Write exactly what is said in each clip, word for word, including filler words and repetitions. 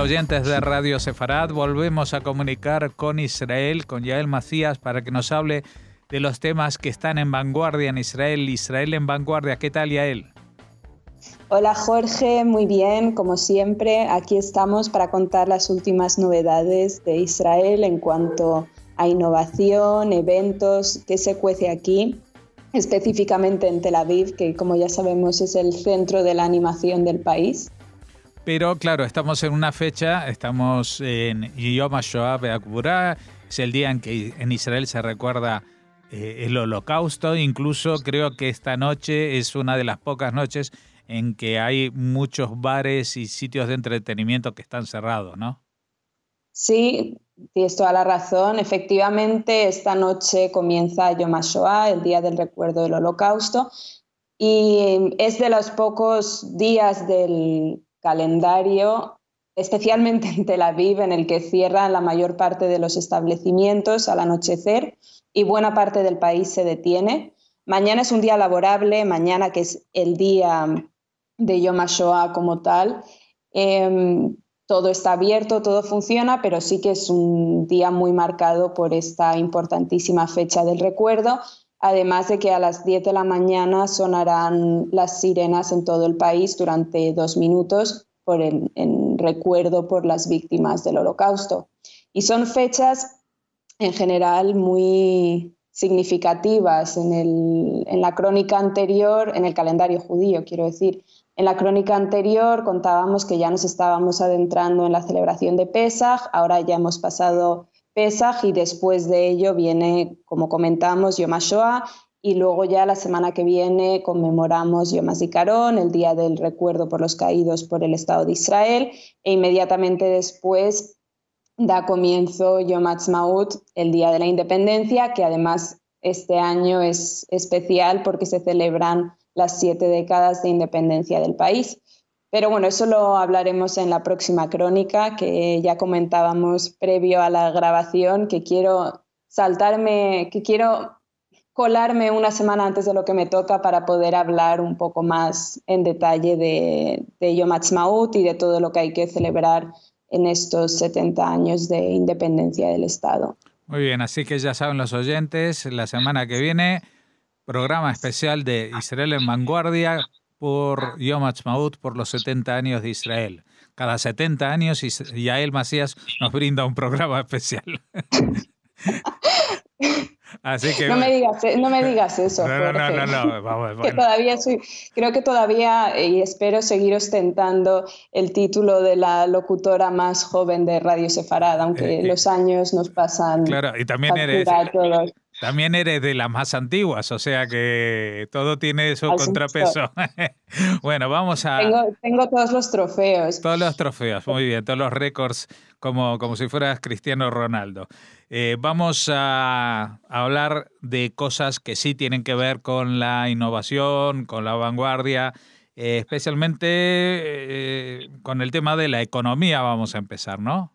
oyentes de Radio Sefarad. Volvemos a comunicar con Israel, con Yael Macías, para que nos hable de los temas que están en vanguardia en Israel. Israel en vanguardia. ¿Qué tal, Yael? Hola, Jorge. Muy bien, como siempre. Aquí estamos para contar las últimas novedades de Israel en cuanto a innovación, eventos, qué se cuece aquí, específicamente en Tel Aviv, que como ya sabemos es el centro de la animación del país. Pero claro, estamos en una fecha, estamos en Yom HaShoah Be'Akbura, es el día en que en Israel se recuerda eh, el Holocausto. Incluso creo que esta noche es una de las pocas noches en que hay muchos bares y sitios de entretenimiento que están cerrados, ¿no? Sí, tienes toda la razón. Efectivamente, esta noche comienza Yom HaShoah, el Día del Recuerdo del Holocausto, y es de los pocos días del calendario, especialmente en Tel Aviv, en el que cierran la mayor parte de los establecimientos al anochecer y buena parte del país se detiene. Mañana es un día laborable, mañana que es el día de Yom HaShoah como tal. Eh, todo está abierto, todo funciona, pero sí que es un día muy marcado por esta importantísima fecha del recuerdo. Además de que a las diez de la mañana sonarán las sirenas en todo el país durante dos minutos por el, en recuerdo por las víctimas del Holocausto. Y son fechas en general muy significativas en, el, en la crónica anterior, en el calendario judío, quiero decir. En la crónica anterior contábamos que ya nos estábamos adentrando en la celebración de Pesaj, ahora ya hemos pasado Pesaj y después de ello viene, como comentamos, Yom HaShoah y luego ya la semana que viene conmemoramos Yom HaZikaron, el Día del Recuerdo por los Caídos por el Estado de Israel, e inmediatamente después da comienzo Yom Ha'atzmaut, el Día de la Independencia, que además este año es especial porque se celebran las siete décadas de independencia del país. Pero bueno, eso lo hablaremos en la próxima crónica, que ya comentábamos previo a la grabación, que quiero saltarme, que quiero colarme una semana antes de lo que me toca para poder hablar un poco más en detalle de, de Yom Ha'atzmaut y de todo lo que hay que celebrar en estos setenta años de independencia del Estado. Muy bien, así que ya saben los oyentes, la semana que viene, programa especial de Israel en vanguardia por Yom Ha'atzmaut, por los setenta años de Israel. Cada setenta años Yael Macías nos brinda un programa especial. Así que no me digas, no me digas eso, no, Jorge. No, no, no, no. Vamos, que bueno. todavía soy, creo que todavía, y espero seguir ostentando el título de la locutora más joven de Radio Sefarad, aunque eh, los años nos pasan. Claro, y también eres, también eres de las más antiguas, o sea que todo tiene su Al contrapeso. Bueno, vamos a... Tengo, tengo todos los trofeos. Todos los trofeos, muy bien, todos los récords, como, como si fueras Cristiano Ronaldo. Eh, vamos a, a hablar de cosas que sí tienen que ver con la innovación, con la vanguardia, eh, especialmente eh, con el tema de la economía vamos a empezar, ¿no?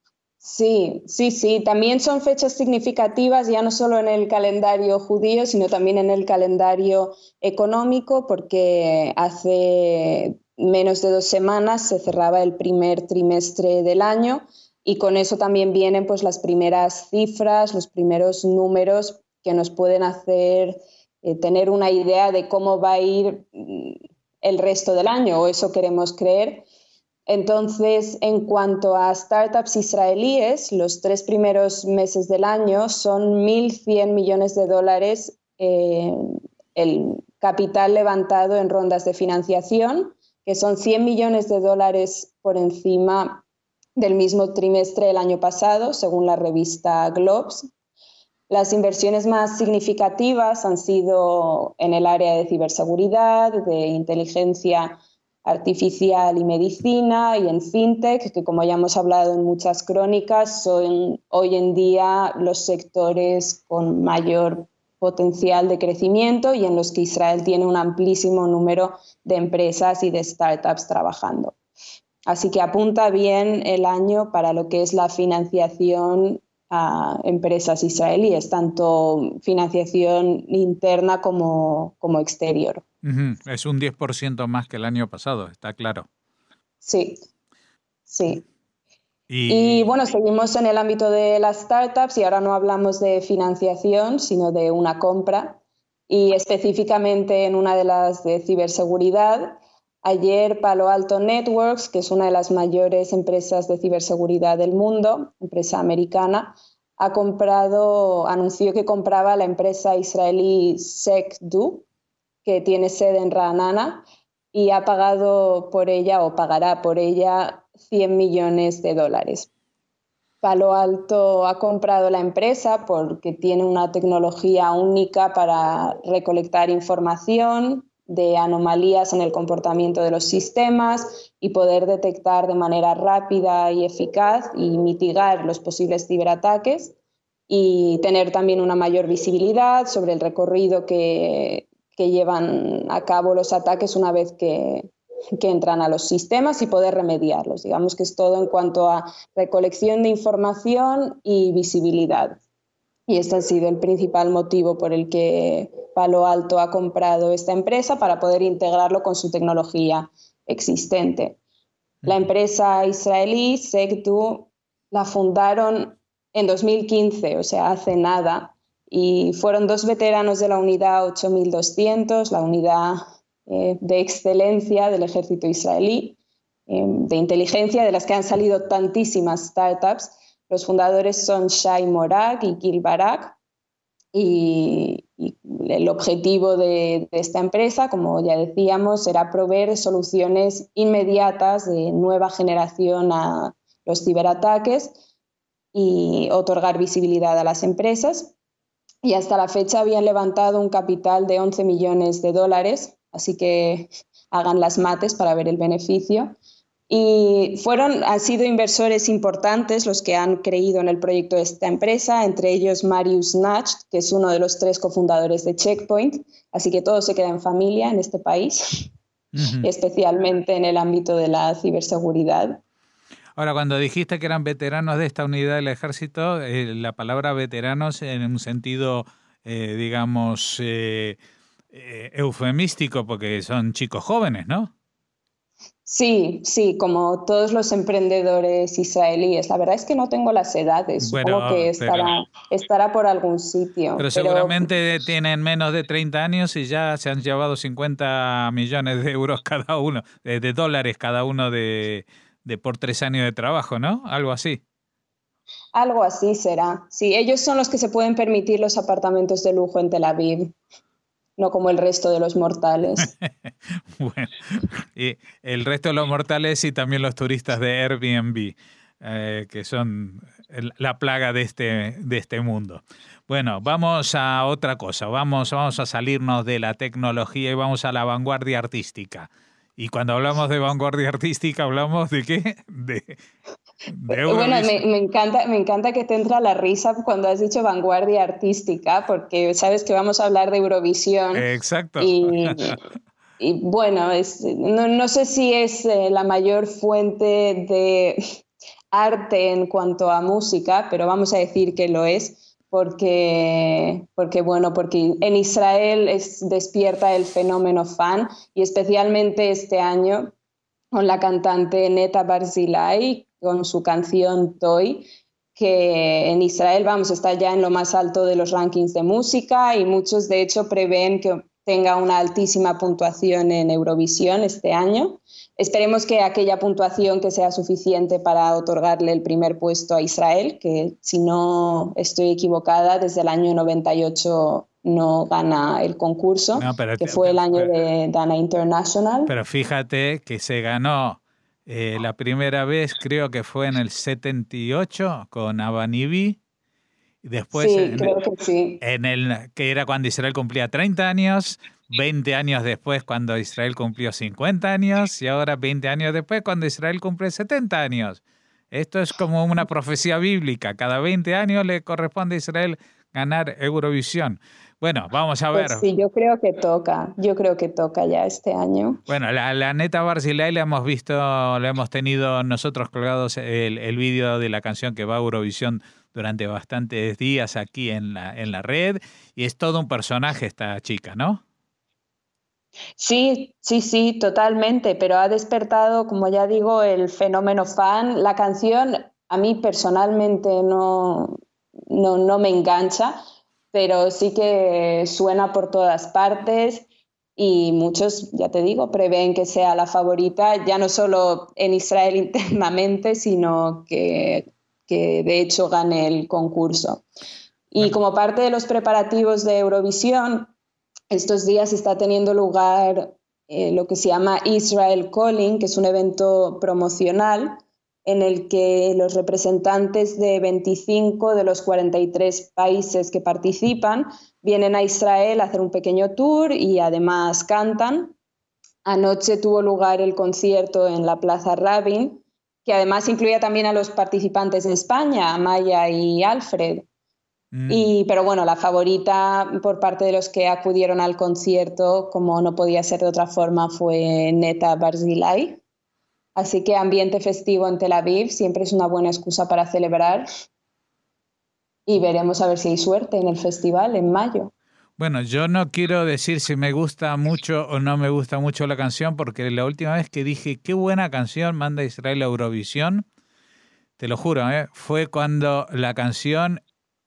Sí, sí, sí. También son fechas significativas, ya no solo en el calendario judío, sino también en el calendario económico, porque hace menos de dos semanas se cerraba el primer trimestre del año y con eso también vienen pues, las primeras cifras, los primeros números que nos pueden hacer eh, tener una idea de cómo va a ir el resto del año, o eso queremos creer. Entonces, en cuanto a startups israelíes, los tres primeros meses del año son mil cien millones de dólares eh, el capital levantado en rondas de financiación, que son cien millones de dólares por encima del mismo trimestre del año pasado, según la revista Globes. Las inversiones más significativas han sido en el área de ciberseguridad, de inteligencia artificial y medicina y en fintech, que como ya hemos hablado en muchas crónicas, son hoy en día los sectores con mayor potencial de crecimiento y en los que Israel tiene un amplísimo número de empresas y de startups trabajando. Así que apunta bien el año para lo que es la financiación a empresas israelíes, tanto financiación interna como, como exterior. Uh-huh. Es un diez por ciento más que el año pasado, está claro. Sí, sí. Y, y bueno, seguimos en el ámbito de las startups y ahora no hablamos de financiación, sino de una compra. Y específicamente en una de las de ciberseguridad, ayer Palo Alto Networks, que es una de las mayores empresas de ciberseguridad del mundo, empresa americana, ha comprado, anunció que compraba la empresa israelí SecDo, que tiene sede en Ra'anana, y ha pagado por ella o pagará por ella cien millones de dólares. Palo Alto ha comprado la empresa porque tiene una tecnología única para recolectar información de anomalías en el comportamiento de los sistemas y poder detectar de manera rápida y eficaz y mitigar los posibles ciberataques y tener también una mayor visibilidad sobre el recorrido que, que llevan a cabo los ataques una vez que, que entran a los sistemas y poder remediarlos. Digamos que es todo en cuanto a recolección de información y visibilidad. Y este ha sido el principal motivo por el que Palo Alto ha comprado esta empresa para poder integrarlo con su tecnología existente. La empresa israelí SecDo la fundaron en dos mil quince, o sea, hace nada, y fueron dos veteranos de la unidad ocho mil doscientos, la unidad eh, de excelencia del ejército israelí, eh, de inteligencia, de las que han salido tantísimas startups. Los fundadores son Shai Morag y Gil Barak, y, y el objetivo de, de esta empresa, como ya decíamos, era proveer soluciones inmediatas de nueva generación a los ciberataques y otorgar visibilidad a las empresas. Y hasta la fecha habían levantado un capital de once millones de dólares, así que hagan las mates para ver el beneficio. Y fueron, han sido inversores importantes los que han creído en el proyecto de esta empresa, entre ellos Marius Nacht, que es uno de los tres cofundadores de Checkpoint, así que todo se queda en familia en este país, uh-huh. especialmente en el ámbito de la ciberseguridad. Ahora, cuando dijiste que eran veteranos de esta unidad del ejército, eh, la palabra veteranos en un sentido, eh, digamos, eh, eh, eufemístico, porque son chicos jóvenes, ¿no? Sí, sí, como todos los emprendedores israelíes. La verdad es que no tengo las edades, supongo bueno, que estará, pero, estará por algún sitio. Pero, pero seguramente tienen menos de treinta años y ya se han llevado cincuenta millones de euros cada uno, de, de dólares cada uno de, de por tres años de trabajo, ¿no? Algo así. Algo así será. Sí, ellos son los que se pueden permitir los apartamentos de lujo en Tel Aviv. No como el resto de los mortales. Bueno, y el resto de los mortales y también los turistas de Airbnb, eh, que son el, la plaga de este, de este mundo. Bueno, vamos a otra cosa, vamos, vamos a salirnos de la tecnología y vamos a la vanguardia artística. Y cuando hablamos de vanguardia artística, ¿hablamos de qué? De, de bueno, me, me, encanta, me encanta que te entra la risa cuando has dicho vanguardia artística, porque sabes que vamos a hablar de Eurovisión. Exacto. Y, y bueno, es, no, no sé si es eh, la mayor fuente de arte en cuanto a música, pero vamos a decir que lo es. Porque, porque, bueno, porque en Israel es, despierta el fenómeno fan y especialmente este año con la cantante Neta Barzilai, con su canción Toy, que en Israel, vamos, está ya en lo más alto de los rankings de música y muchos de hecho prevén que tenga una altísima puntuación en Eurovisión este año. Esperemos que aquella puntuación que sea suficiente para otorgarle el primer puesto a Israel, que si no estoy equivocada, desde el año noventa y ocho no gana el concurso, no, pero, que fue el año pero, de Dana International. Pero fíjate que se ganó eh, la primera vez, creo que fue en el setenta y ocho con Abanibi. Después, sí, en, creo que sí. En el, que era cuando Israel cumplía treinta años, veinte años después cuando Israel cumplió cincuenta años y ahora veinte años después cuando Israel cumple setenta años. Esto es como una profecía bíblica. Cada veinte años le corresponde a Israel ganar Eurovisión. Bueno, vamos a ver. Pues sí, yo creo que toca. Yo creo que toca ya este año. Bueno, la, la Neta Barzilai la hemos visto, la hemos tenido nosotros colgados el, el vídeo de la canción que va a Eurovisión durante bastantes días aquí en la, en la red. Y es todo un personaje esta chica, ¿no? Sí, sí, sí, totalmente. Pero ha despertado, como ya digo, el fenómeno fan. La canción a mí personalmente no, no, no me engancha, pero sí que suena por todas partes y muchos, ya te digo, prevén que sea la favorita, ya no solo en Israel internamente, sino que, que de hecho gane el concurso. Y como parte de los preparativos de Eurovisión, estos días está teniendo lugar eh, lo que se llama Israel Calling, que es un evento promocional en el que los representantes de veinticinco de los cuarenta y tres países que participan vienen a Israel a hacer un pequeño tour y además cantan. Anoche tuvo lugar el concierto en la Plaza Rabin, que además incluía también a los participantes de España, Amaya y Alfred. Mm. Y, pero bueno, la favorita por parte de los que acudieron al concierto, como no podía ser de otra forma, fue Neta Barzilai. Así que ambiente festivo en Tel Aviv siempre es una buena excusa para celebrar y veremos a ver si hay suerte en el festival en mayo. Bueno, yo no quiero decir si me gusta mucho o no me gusta mucho la canción, porque la última vez que dije qué buena canción manda Israel a Eurovisión, te lo juro, ¿eh? fue cuando la canción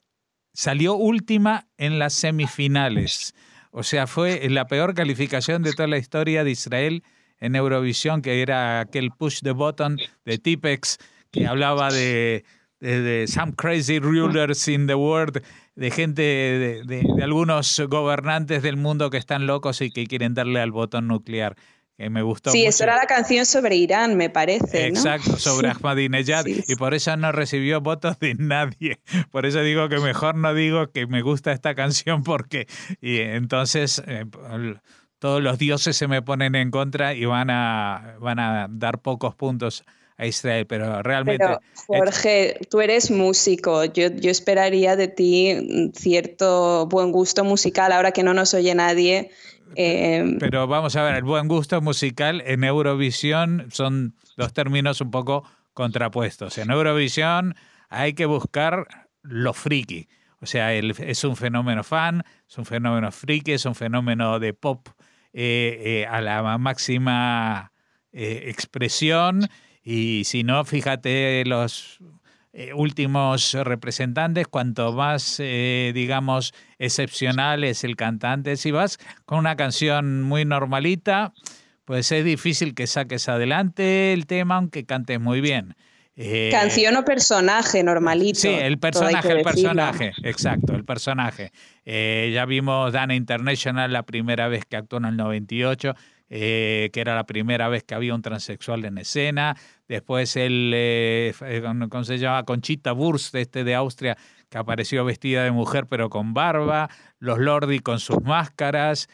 salió última en las semifinales. O sea, fue la peor calificación de toda la historia de Israel en Eurovisión, que era aquel Push the Button de Tipex, que hablaba de, de, de some crazy rulers in the world, de gente, de, de, de algunos gobernantes del mundo que están locos y que quieren darle al botón nuclear. Que me gustó sí, mucho. Eso era la canción sobre Irán, me parece, ¿no? Exacto, sobre sí. Ahmadinejad, sí, sí. Y por eso no recibió votos de nadie. Por eso digo que mejor no digo que me gusta esta canción, porque y entonces eh, todos los dioses se me ponen en contra y van a, van a dar pocos puntos a Israel, pero realmente... Pero, Jorge, tú eres músico, yo, yo esperaría de ti cierto buen gusto musical, ahora que no nos oye nadie. Eh... Pero vamos a ver, el buen gusto musical en Eurovisión son dos términos un poco contrapuestos. En Eurovisión hay que buscar lo friki, o sea, el, es un fenómeno fan, es un fenómeno friki, es un fenómeno de pop eh, eh, a la máxima eh, expresión. Y si no, fíjate los eh, últimos representantes, cuanto más, eh, digamos, excepcional es el cantante. Si vas con una canción muy normalita, pues es difícil que saques adelante el tema, aunque cantes muy bien. Eh, Canción o personaje normalito. Sí, el personaje, el personaje, exacto, el personaje. Eh, ya vimos Dana International la primera vez que actuó en el noventa y ocho, eh, que era la primera vez que había un transexual en escena. Después el, eh, ¿cómo se llama? Conchita Wurst, este de Austria, que apareció vestida de mujer pero con barba. Los Lordi con sus máscaras.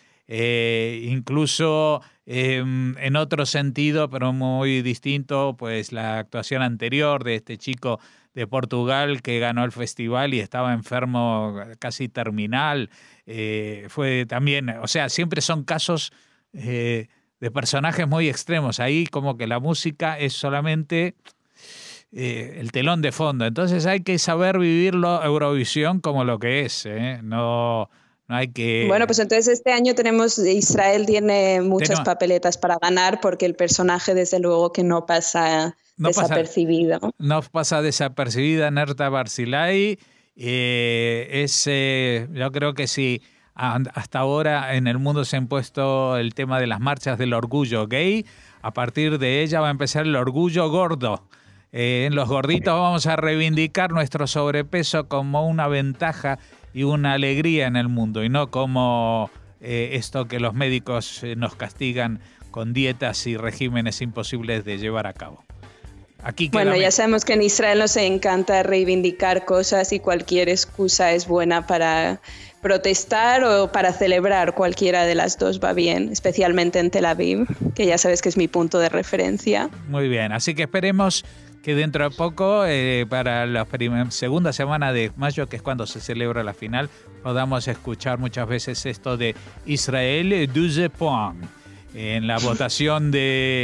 Eh, incluso eh, en otro sentido, pero muy distinto, pues la actuación anterior de este chico de Portugal que ganó el festival y estaba enfermo casi terminal. Eh, fue también, o sea, siempre son casos eh, de personajes muy extremos. Ahí como que la música es solamente eh, el telón de fondo. Entonces hay que saber vivirlo Eurovisión como lo que es, ¿eh? No... No hay que... Bueno, pues entonces este año tenemos, Israel tiene muchas tenemos... papeletas para ganar porque el personaje desde luego que no pasa no desapercibido. Pasa, no pasa desapercibida Neta Barzilai. Eh, es, eh, yo creo que sí, hasta ahora en el mundo se ha impuesto el tema de las marchas del orgullo gay. A partir de ella va a empezar el orgullo gordo. Eh, en los gorditos vamos a reivindicar nuestro sobrepeso como una ventaja y una alegría en el mundo, y no como eh, esto que los médicos eh, nos castigan con dietas y regímenes imposibles de llevar a cabo. Aquí bueno, ya sabemos que en Israel nos encanta reivindicar cosas y cualquier excusa es buena para protestar o para celebrar, cualquiera de las dos va bien, especialmente en Tel Aviv, que ya sabes que es mi punto de referencia. Muy bien, así que esperemos que dentro de poco, eh, para la segunda semana de mayo, que es cuando se celebra la final, podamos escuchar muchas veces esto de Israel doce points en la votación de,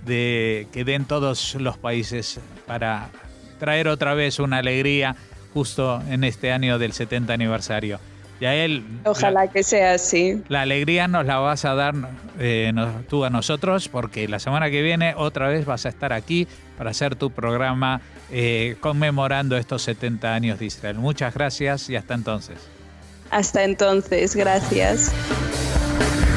de que den todos los países para traer otra vez una alegría justo en este año del setenta aniversario. Yael, Ojalá la, que sea así. La alegría nos la vas a dar eh, nos, tú a nosotros, porque la semana que viene otra vez vas a estar aquí para hacer tu programa eh, conmemorando estos setenta años de Israel. Muchas gracias y hasta entonces. Hasta entonces, gracias.